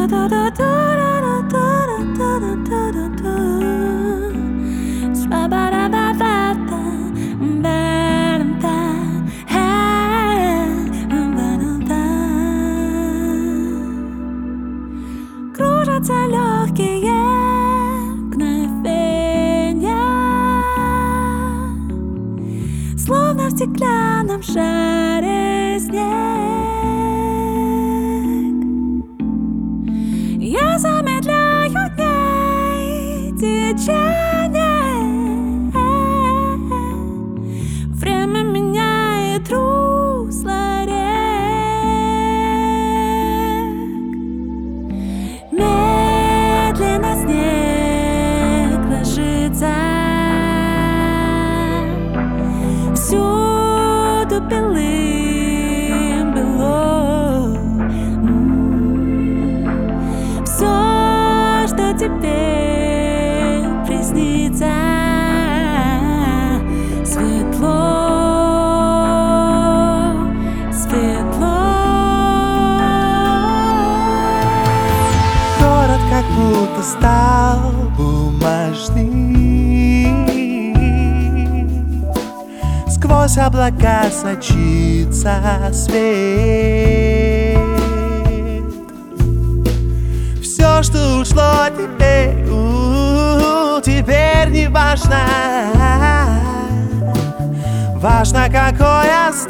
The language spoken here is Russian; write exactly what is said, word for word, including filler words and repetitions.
Кружатся легкие мгновения, словно в стеклянном шаре снег. Я замедляю дней течение, время меняет русло рек. Медленно снег ложится, всюду белым бело. Все, что теперь приснится, светло, светло. Город как будто стал бумажным, сквозь облака сочится свет. Все, что ушло теперь, у, теперь не важно. Важно, какой я